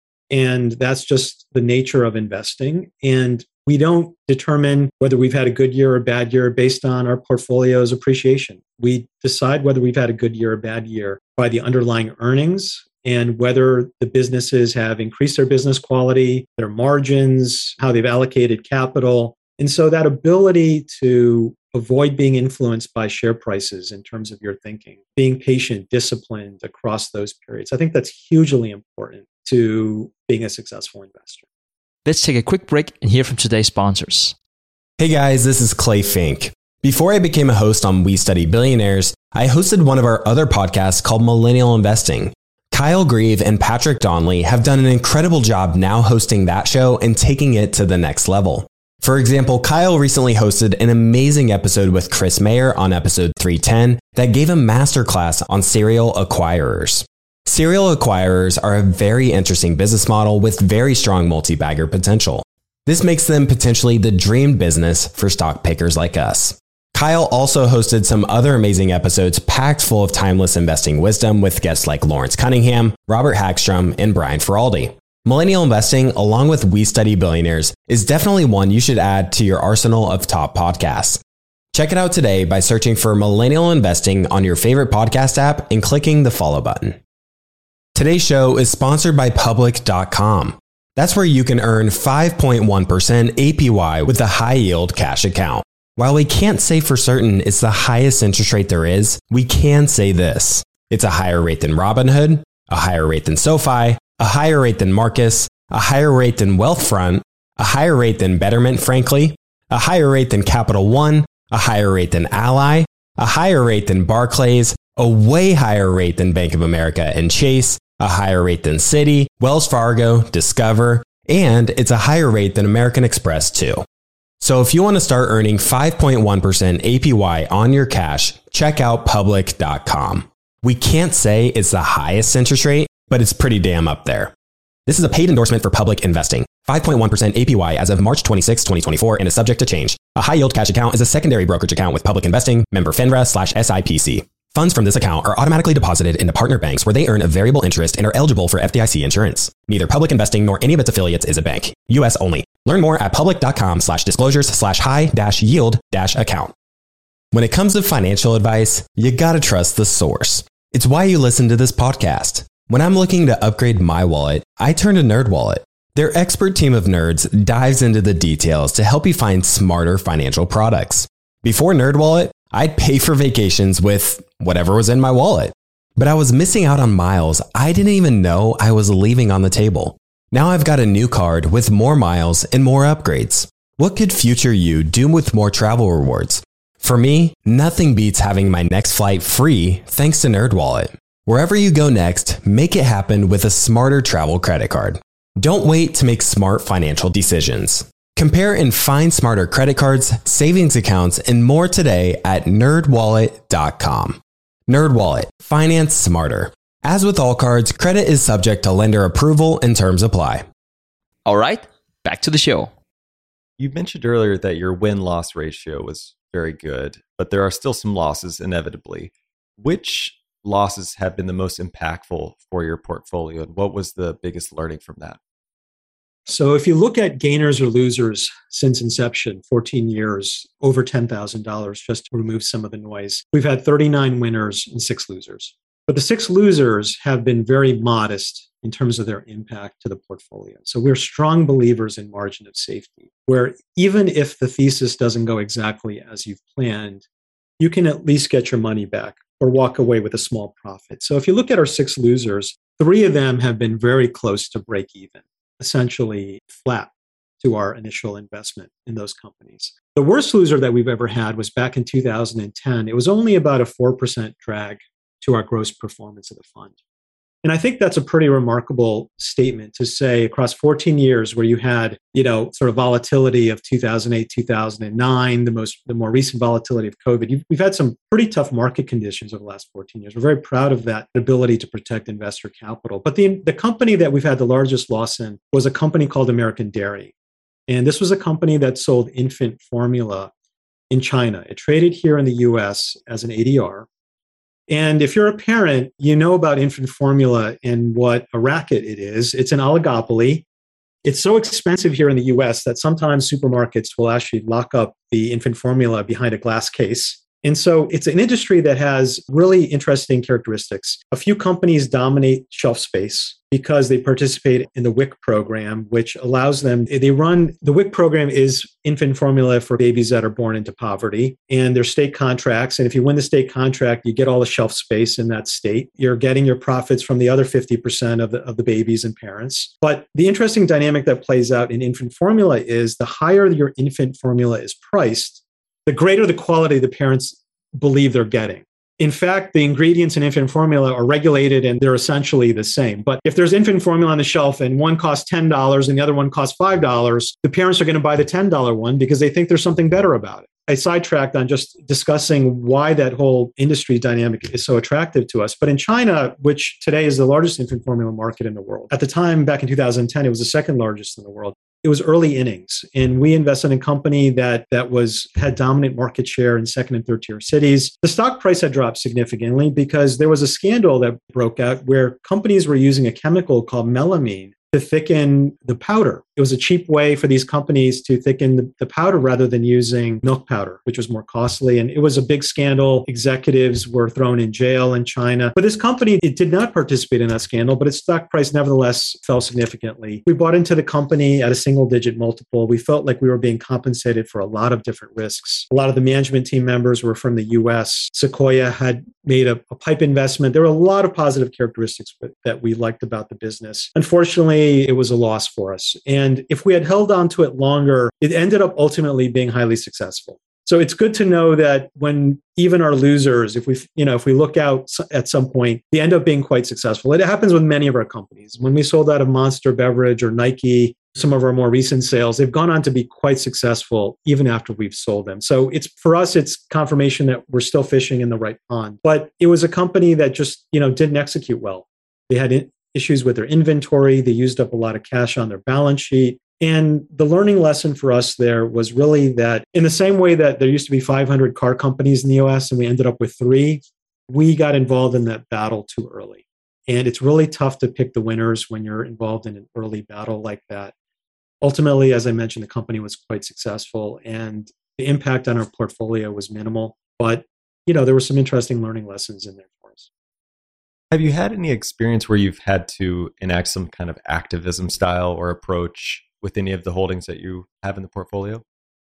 And that's just the nature of investing. And we don't determine whether we've had a good year or a bad year based on our portfolio's appreciation. We decide whether we've had a good year or a bad year by the underlying earnings and whether the businesses have increased their business quality, their margins, how they've allocated capital. And so that ability to avoid being influenced by share prices in terms of your thinking, being patient, disciplined across those periods, I think that's hugely important to being a successful investor. Let's take a quick break and hear from today's sponsors. Hey guys, this is Clay Fink. Before I became a host on We Study Billionaires, I hosted one of our other podcasts called Millennial Investing. Kyle Grieve and Patrick Donnelly have done an incredible job now hosting that show and taking it to the next level. For example, Kyle recently hosted an amazing episode with Chris Mayer on episode 310 that gave a masterclass on serial acquirers. Serial acquirers are a very interesting business model with very strong multi-bagger potential. This makes them potentially the dream business for stock pickers like us. Kyle also hosted some other amazing episodes packed full of timeless investing wisdom with guests like Lawrence Cunningham, Robert Hagstrom, and Brian Feraldi. Millennial Investing, along with We Study Billionaires, is definitely one you should add to your arsenal of top podcasts. Check it out today by searching for Millennial Investing on your favorite podcast app and clicking the follow button. Today's show is sponsored by Public.com. That's where you can earn 5.1% APY with a high-yield cash account. While we can't say for certain it's the highest interest rate there is, we can say this. It's a higher rate than Robinhood, a higher rate than SoFi, a higher rate than Marcus, a higher rate than Wealthfront, a higher rate than Betterment, frankly, a higher rate than Capital One, a higher rate than Ally, a higher rate than Barclays, a way higher rate than Bank of America and Chase, a higher rate than Citi, Wells Fargo, Discover, and it's a higher rate than American Express too. So if you want to start earning 5.1% APY on your cash, check out Public.com. We can't say it's the highest interest rate, but it's pretty damn up there. This is a paid endorsement for Public Investing. 5.1% APY as of March 26, 2024, and is subject to change. A high-yield cash account is a secondary brokerage account with Public Investing, member FINRA/SIPC. Funds from this account are automatically deposited into partner banks where they earn a variable interest and are eligible for FDIC insurance. Neither Public Investing nor any of its affiliates is a bank. U.S. only. Learn more at public.com/disclosures/high-yield-account. When it comes to financial advice, you gotta trust the source. It's why you listen to this podcast. When I'm looking to upgrade my wallet, I turn to NerdWallet. Their expert team of nerds dives into the details to help you find smarter financial products. Before NerdWallet, I'd pay for vacations with whatever was in my wallet. But I was missing out on miles I didn't even know I was leaving on the table. Now I've got a new card with more miles and more upgrades. What could future you do with more travel rewards? For me, nothing beats having my next flight free thanks to NerdWallet. Wherever you go next, make it happen with a smarter travel credit card. Don't wait to make smart financial decisions. Compare and find smarter credit cards, savings accounts, and more today at nerdwallet.com. NerdWallet. Finance smarter. As with all cards, credit is subject to lender approval and terms apply. All right, back to the show. You mentioned earlier that your win-loss ratio was very good, but there are still some losses inevitably. Which losses have been the most impactful for your portfolio, and what was the biggest learning from that? So if you look at gainers or losers since inception, 14 years, over $10,000, just to remove some of the noise, we've had 39 winners and 6 losers. But the 6 losers have been very modest in terms of their impact to the portfolio. So we're strong believers in margin of safety, where even if the thesis doesn't go exactly as you've planned, you can at least get your money back or walk away with a small profit. So if you look at our 6 losers, 3 of them have been very close to break even, essentially flat to our initial investment in those companies. The worst loser that we've ever had was back in 2010. It was only about a 4% drag to our gross performance of the fund. And I think that's a pretty remarkable statement to say across 14 years where you had, sort of volatility of 2008, 2009, the more recent volatility of COVID. We've had some pretty tough market conditions over the last 14 years. We're very proud of that ability to protect investor capital. But the company that we've had the largest loss in was a company called American Dairy. And this was a company that sold infant formula in China. It traded here in the US as an ADR. And if you're a parent, you know about infant formula and what a racket it is. It's an oligopoly. It's so expensive here in the US that sometimes supermarkets will actually lock up the infant formula behind a glass case. And so it's an industry that has really interesting characteristics. A few companies dominate shelf space because they participate in the WIC program, which allows them, the WIC program is infant formula for babies that are born into poverty, and there's state contracts. And if you win the state contract, you get all the shelf space in that state. You're getting your profits from the other 50% of the babies and parents. But the interesting dynamic that plays out in infant formula is the higher your infant formula is priced, the greater the quality the parents believe they're getting. In fact, the ingredients in infant formula are regulated and they're essentially the same. But if there's infant formula on the shelf and one costs $10 and the other one costs $5, the parents are going to buy the $10 one because they think there's something better about it. I sidetracked on just discussing why that whole industry dynamic is so attractive to us. But in China, which today is the largest infant formula market in the world, at the time, back in 2010, it was the second largest in the world. It was early innings, and we invested in a company that had dominant market share in second and third tier cities. The stock price had dropped significantly because there was a scandal that broke out where companies were using a chemical called melamine to thicken the powder. It was a cheap way for these companies to thicken the powder rather than using milk powder, which was more costly. And it was a big scandal. Executives were thrown in jail in China. But this company, it did not participate in that scandal, but its stock price nevertheless fell significantly. We bought into the company at a single-digit multiple. We felt like we were being compensated for a lot of different risks. A lot of the management team members were from the US. Sequoia had made a pipe investment. There were a lot of positive characteristics that we liked about the business. Unfortunately, it was a loss for us. And if we had held on to it longer, it ended up ultimately being highly successful. So it's good to know that when even our losers, if we look out at some point, they end up being quite successful. It happens with many of our companies. When we sold out of Monster Beverage or Nike, some of our more recent sales, they've gone on to be quite successful even after we've sold them. So for us, it's confirmation that we're still fishing in the right pond. But it was a company that just didn't execute well. They had issues with their inventory. They used up a lot of cash on their balance sheet. And the learning lesson for us there was really that in the same way that there used to be 500 car companies in the US and we ended up with 3, we got involved in that battle too early. And it's really tough to pick the winners when you're involved in an early battle like that. Ultimately, as I mentioned, the company was quite successful and the impact on our portfolio was minimal. But, there were some interesting learning lessons in there for us. Have you had any experience where you've had to enact some kind of activism style or approach with any of the holdings that you have in the portfolio?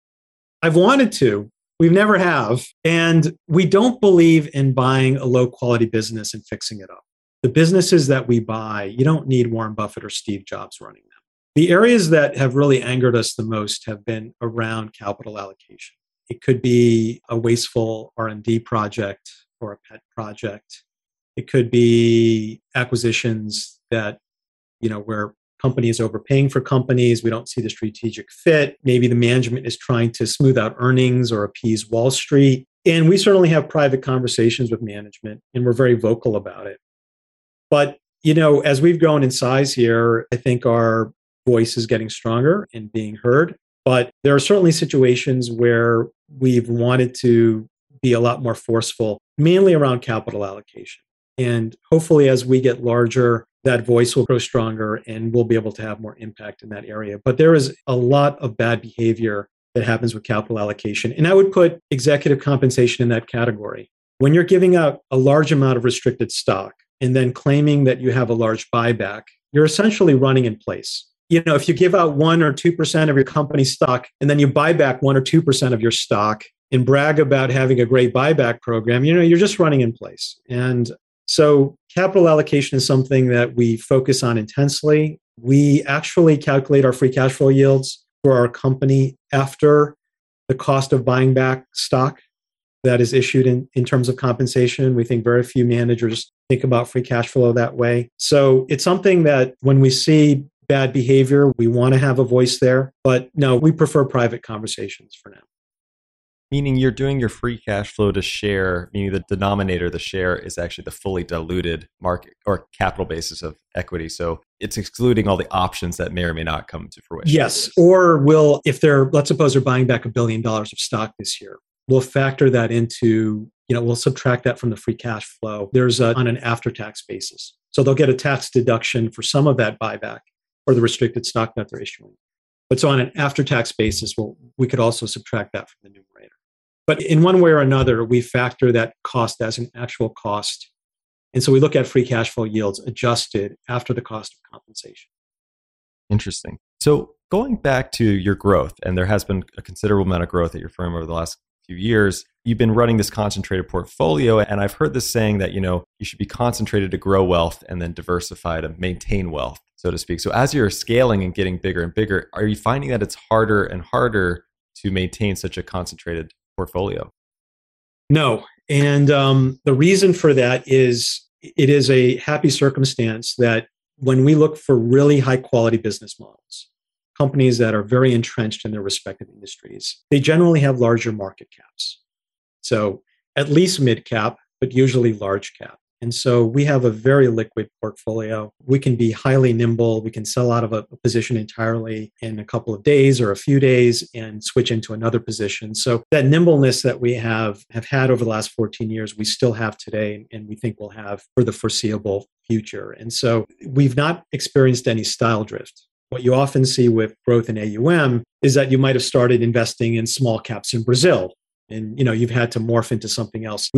I've wanted to. We've never have. And we don't believe in buying a low quality business and fixing it up. The businesses that we buy, you don't need Warren Buffett or Steve Jobs running them. The areas that have really angered us the most have been around capital allocation. It could be a wasteful R&D project or a pet project. It could be acquisitions that, where companies overpaying for companies. We don't see the strategic fit. Maybe the management is trying to smooth out earnings or appease Wall Street. And we certainly have private conversations with management, and we're very vocal about it. But, as we've grown in size here, I think our voice is getting stronger and being heard. But there are certainly situations where we've wanted to be a lot more forceful, mainly around capital allocation. And hopefully, as we get larger, that voice will grow stronger and we'll be able to have more impact in that area. But there is a lot of bad behavior that happens with capital allocation. And I would put executive compensation in that category. When you're giving out a large amount of restricted stock and then claiming that you have a large buyback, you're essentially running in place. If you give out 1 or 2% of your company's stock and then you buy back 1 or 2% of your stock and brag about having a great buyback program, you're just running in place. And so capital allocation is something that we focus on intensely. We actually calculate our free cash flow yields for our company after the cost of buying back stock that is issued in terms of compensation. We think very few managers think about free cash flow that way. So it's something that when we see bad behavior, we want to have a voice there. But no, we prefer private conversations for now. Meaning you're doing your free cash flow to share, meaning the denominator, the share, is actually the fully diluted market or capital basis of equity. So it's excluding all the options that may or may not come to fruition. Yes. Or let's suppose they're buying back $1 billion of stock this year. We'll factor that into, we'll subtract that from the free cash flow. There's on an after-tax basis. So they'll get a tax deduction for some of that buyback or the restricted stock that they're issuing. But so on an after-tax basis, we could also subtract that from the numerator. But in one way or another, we factor that cost as an actual cost. And so we look at free cash flow yields adjusted after the cost of compensation. Interesting. So going back to your growth, and there has been a considerable amount of growth at your firm over the last few years, you've been running this concentrated portfolio. And I've heard this saying that, you should be concentrated to grow wealth and then diversify to maintain wealth, so to speak. So as you're scaling and getting bigger and bigger, are you finding that it's harder and harder to maintain such a concentrated portfolio? No. And the reason for that is it is a happy circumstance that when we look for really high quality business models, companies that are very entrenched in their respective industries, they generally have larger market caps. So at least mid cap, but usually large cap. And so we have a very liquid portfolio. We can be highly nimble. We can sell out of a position entirely in a couple of days or a few days and switch into another position. So that nimbleness that we have had over the last 14 years, we still have today, and we think we'll have for the foreseeable future. And so we've not experienced any style drift. What you often see with growth in AUM is that you might have started investing in small caps in Brazil. And you've had to morph into something else.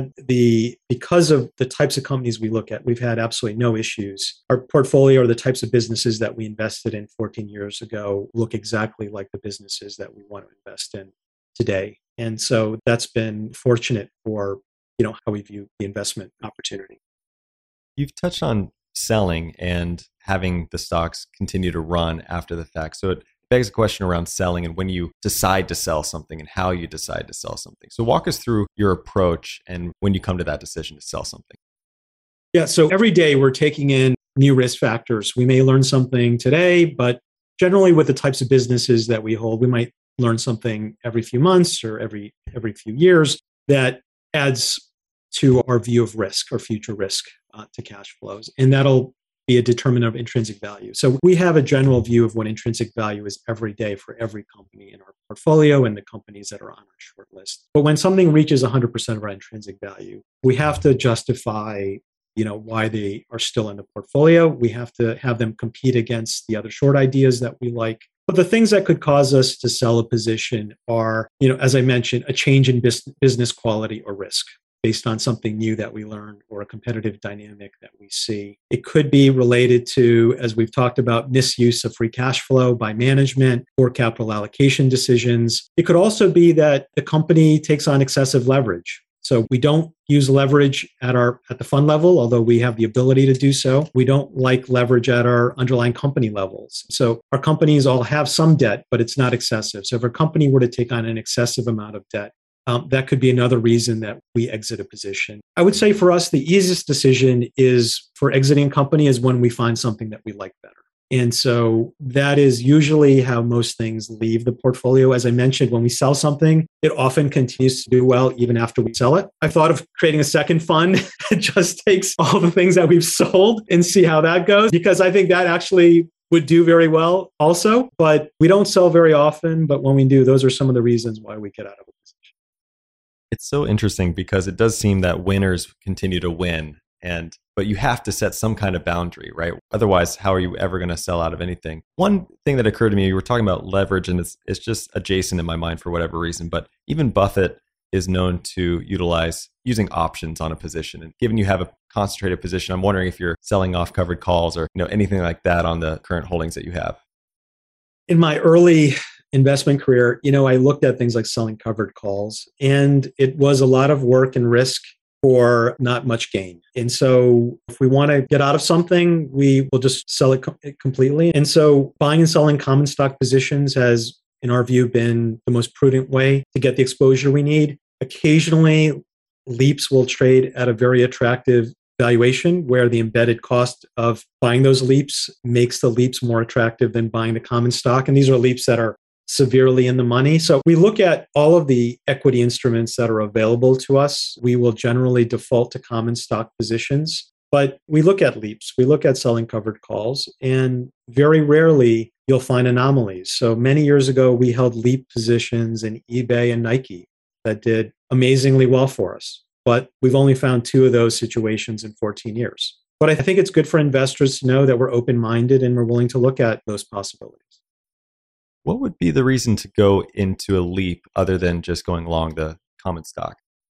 Because of the types of companies we look at, we've had absolutely no issues. Our portfolio or the types of businesses that we invested in 14 years ago look exactly like the businesses that we want to invest in today. And so that's been fortunate for how we view the investment opportunity. You've touched on selling and having the stocks continue to run after the fact. So it begs a question around selling and when you decide to sell something and how you decide to sell something. So walk us through your approach and when you come to that decision to sell something. Yeah, so every day we're taking in new risk factors. We may learn something today, but generally with the types of businesses that we hold, we might learn something every few months or every few years that adds to our view of risk or future risk to cash flows. And that'll be a determinant of intrinsic value. So we have a general view of what intrinsic value is every day for every company in our portfolio and the companies that are on our short list. But when something reaches 100% of our intrinsic value, we have to justify, why they are still in the portfolio. We have to have them compete against the other short ideas that we like. But the things that could cause us to sell a position are, as I mentioned, a change in business quality or risk based on something new that we learned or a competitive dynamic that we see. It could be related to, as we've talked about, misuse of free cash flow by management or capital allocation decisions. It could also be that the company takes on excessive leverage. So we don't use leverage at the fund level, although we have the ability to do so. We don't like leverage at our underlying company levels. So our companies all have some debt, but it's not excessive. So if a company were to take on an excessive amount of debt, that could be another reason that we exit a position. I would say for us, the easiest decision is for exiting a company is when we find something that we like better. And so that is usually how most things leave the portfolio. As I mentioned, when we sell something, it often continues to do well even after we sell it. I thought of creating a second fund. It just takes all the things that we've sold and see how that goes, because I think that actually would do very well also. But we don't sell very often. But when we do, those are some of the reasons why we get out of a position. It's so interesting because it does seem that winners continue to win, but you have to set some kind of boundary, right? Otherwise, how are you ever going to sell out of anything? One thing that occurred to me, you were talking about leverage, and it's just adjacent in my mind for whatever reason, but even Buffett is known to utilize using options on a position. And given you have a concentrated position, I'm wondering if you're selling off covered calls or anything like that on the current holdings that you have. In my early investment career, I looked at things like selling covered calls, and it was a lot of work and risk for not much gain. And so if we want to get out of something, we will just sell it completely. And so buying and selling common stock positions has, in our view, been the most prudent way to get the exposure we need. Occasionally, LEAPs will trade at a very attractive valuation where the embedded cost of buying those LEAPs makes the LEAPs more attractive than buying the common stock. And these are LEAPs that are severely in the money. So we look at all of the equity instruments that are available to us. We will generally default to common stock positions, but we look at LEAPs, we look at selling covered calls, and very rarely you'll find anomalies. So many years ago, we held LEAP positions in eBay and Nike that did amazingly well for us. But we've only found 2 of those situations in 14 years. But I think it's good for investors to know that we're open-minded and we're willing to look at those possibilities. What would be the reason to go into a LEAP other than just going long the common stock?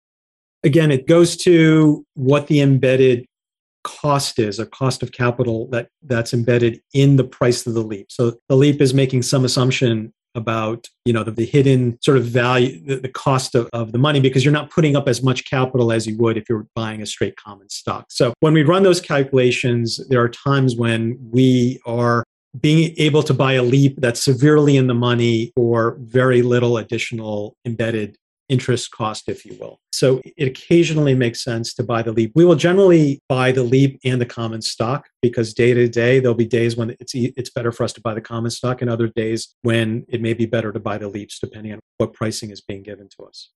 Again, it goes to what the embedded cost is, a cost of capital that's embedded in the price of the LEAP. So the LEAP is making some assumption about the hidden sort of value, the cost of the money, because you're not putting up as much capital as you would if you're buying a straight common stock. So when we run those calculations, there are times when we are being able to buy a LEAP that's severely in the money for very little additional embedded interest cost, if you will. So it occasionally makes sense to buy the LEAP. We will generally buy the LEAP and the common stock because day to day, there'll be days when it's better for us to buy the common stock and other days when it may be better to buy the LEAPs depending on what pricing is being given to us.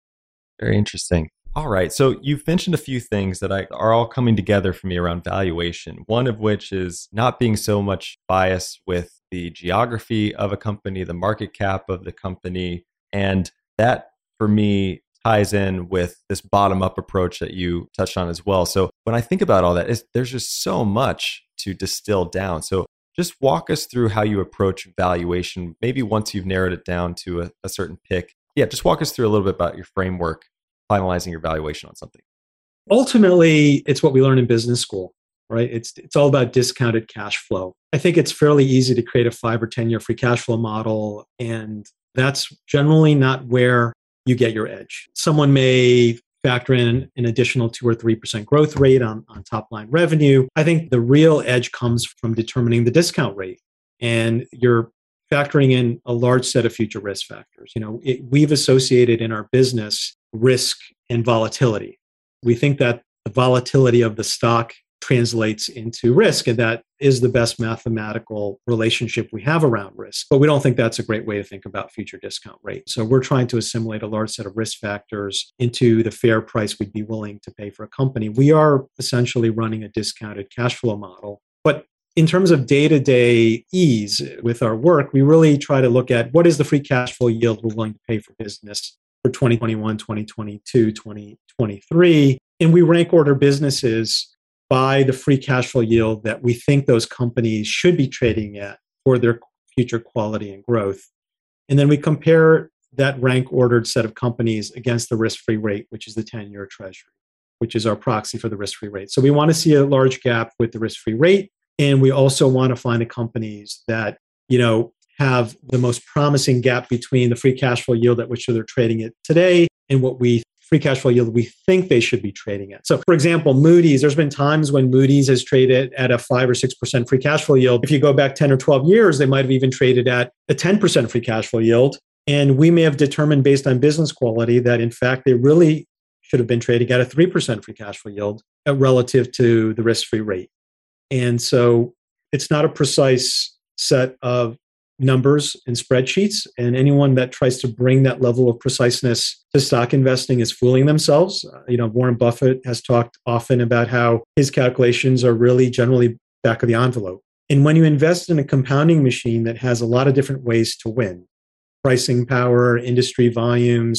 Very interesting. All right. So you've mentioned a few things that are all coming together for me around valuation, one of which is not being so much biased with the geography of a company, the market cap of the company, and that for me ties in with this bottom-up approach that you touched on as well. So when I think about all that, there's just so much to distill down. So just walk us through how you approach valuation, maybe once you've narrowed it down to a certain pick. Yeah, just walk us through a little bit about your framework, finalizing your valuation on something. Ultimately, it's what we learn in business school, right? It's all about discounted cash flow. I think it's fairly easy to create a 5 or 10-year free cash flow model, and that's generally not where you get your edge. Someone may factor in an additional 2 or 3% growth rate on top line revenue. I think the real edge comes from determining the discount rate. And you're factoring in a large set of future risk factors. We've associated in our business risk and volatility. We think that the volatility of the stock translates into risk, and that is the best mathematical relationship we have around risk. But we don't think that's a great way to think about future discount rate. So we're trying to assimilate a large set of risk factors into the fair price we'd be willing to pay for a company. We are essentially running a discounted cash flow model. But in terms of day-to-day ease with our work, we really try to look at what is the free cash flow yield we're willing to pay for business for 2021, 2022, 2023. And we rank order businesses by the free cash flow yield that we think those companies should be trading at for their future quality and growth. And then we compare that rank ordered set of companies against the risk-free rate, which is the 10-year treasury, which is our proxy for the risk-free rate. So we want to see a large gap with the risk-free rate. And we also want to find the companies that, have the most promising gap between the free cash flow yield at which they're trading it today and what free cash flow yield we think they should be trading at. So for example, Moody's, there's been times when Moody's has traded at a 5 or 6% free cash flow yield. If you go back 10 or 12 years, they might have even traded at a 10% free cash flow yield. And we may have determined based on business quality that in fact, they really should have been trading at a 3% free cash flow yield relative to the risk-free rate. And so it's not a precise set of numbers and spreadsheets, and anyone that tries to bring that level of preciseness to stock investing is fooling themselves. Warren Buffett has talked often about how his calculations are really generally back of the envelope. And when you invest in a compounding machine that has a lot of different ways to win, pricing power, industry volumes,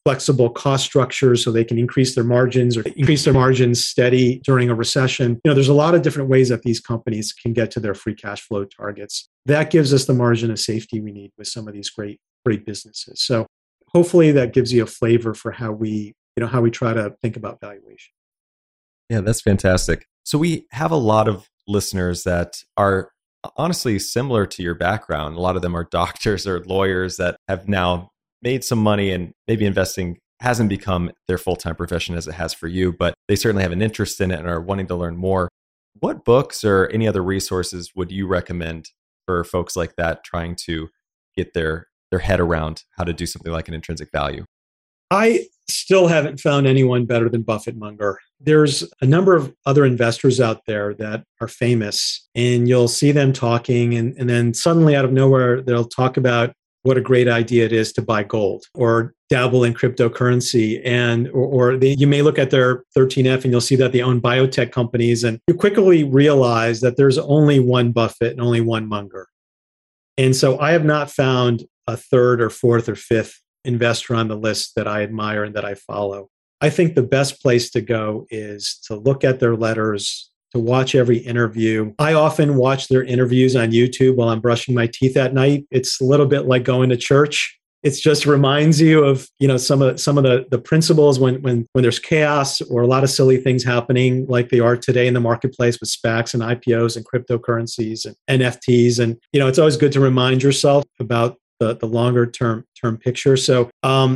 flexible cost structures so they can increase their margins or increase their margins steady during a recession. There's a lot of different ways that these companies can get to their free cash flow targets. That gives us the margin of safety we need with some of these great businesses. So hopefully that gives you a flavor for how we try to think about valuation. Yeah, that's fantastic. So we have a lot of listeners that are honestly similar to your background. A lot of them are doctors or lawyers that have now made some money, and maybe investing hasn't become their full-time profession as it has for you, but they certainly have an interest in it and are wanting to learn more. What books or any other resources would you recommend for folks like that trying to get their head around how to do something like an intrinsic value? I still haven't found anyone better than Buffett Munger. There's a number of other investors out there that are famous, and you'll see them talking, and then suddenly out of nowhere, they'll talk about what a great idea it is to buy gold or dabble in cryptocurrency. You may look at their 13F and you'll see that they own biotech companies, and you quickly realize that there's only one Buffett and only one Munger. And so I have not found a third or fourth or fifth investor on the list that I admire and that I follow. I think the best place to go is to look at their letters, to watch every interview. I often watch their interviews on YouTube while I'm brushing my teeth at night. It's a little bit like going to church. It just reminds you of, some of the principles when there's chaos or a lot of silly things happening like they are today in the marketplace with SPACs and IPOs and cryptocurrencies and NFTs. And, it's always good to remind yourself about the longer term picture. So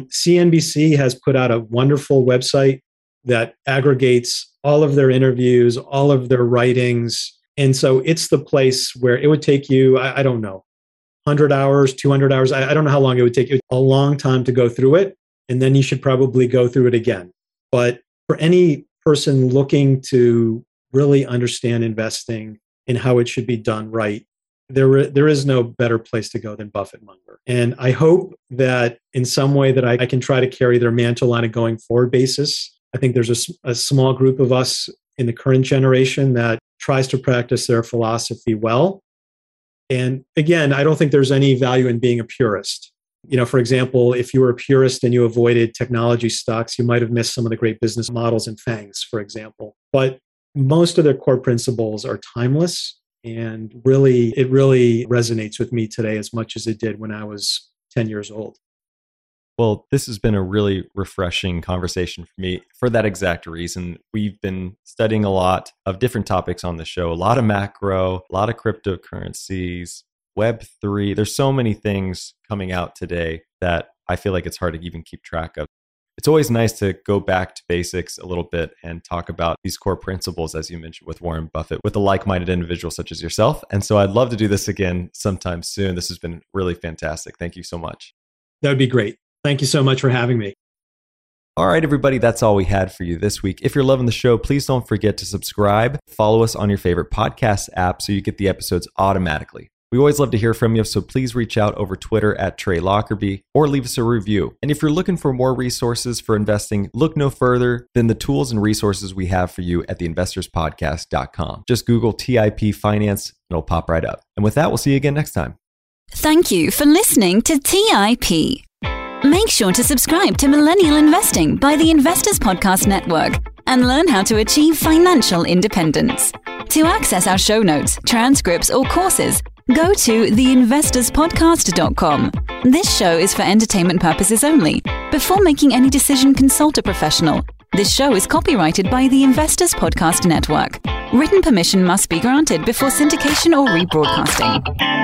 CNBC has put out a wonderful website that aggregates all of their interviews, all of their writings. And so it's the place where it would take you, I don't know, 100 hours, 200 hours. I don't know how long it would take you, a long time to go through it. And then you should probably go through it again. But for any person looking to really understand investing and how it should be done right, there is no better place to go than Buffett Munger. And I hope that in some way that I can try to carry their mantle on a going forward basis. I think there's a small group of us in the current generation that tries to practice their philosophy well. And again, I don't think there's any value in being a purist. For example, if you were a purist and you avoided technology stocks, you might have missed some of the great business models in FANGs, for example. But most of their core principles are timeless. And it really resonates with me today as much as it did when I was 10 years old. Well, this has been a really refreshing conversation for me for that exact reason. We've been studying a lot of different topics on the show, a lot of macro, a lot of cryptocurrencies, Web3. There's so many things coming out today that I feel like it's hard to even keep track of. It's always nice to go back to basics a little bit and talk about these core principles, as you mentioned, with Warren Buffett, with a like-minded individual such as yourself. And so I'd love to do this again sometime soon. This has been really fantastic. Thank you so much. That would be great. Thank you so much for having me. All right, everybody, that's all we had for you this week. If you're loving the show, please don't forget to subscribe. Follow us on your favorite podcast app so you get the episodes automatically. We always love to hear from you, so please reach out over Twitter at Trey Lockerbie or leave us a review. And if you're looking for more resources for investing, look no further than the tools and resources we have for you at theinvestorspodcast.com. Just Google TIP Finance and it'll pop right up. And with that, we'll see you again next time. Thank you for listening to TIP. Make sure to subscribe to Millennial Investing by the Investors Podcast Network and learn how to achieve financial independence. To access our show notes, transcripts, or courses, go to theinvestorspodcast.com. This show is for entertainment purposes only. Before making any decision, consult a professional. This show is copyrighted by the Investors Podcast Network. Written permission must be granted before syndication or rebroadcasting.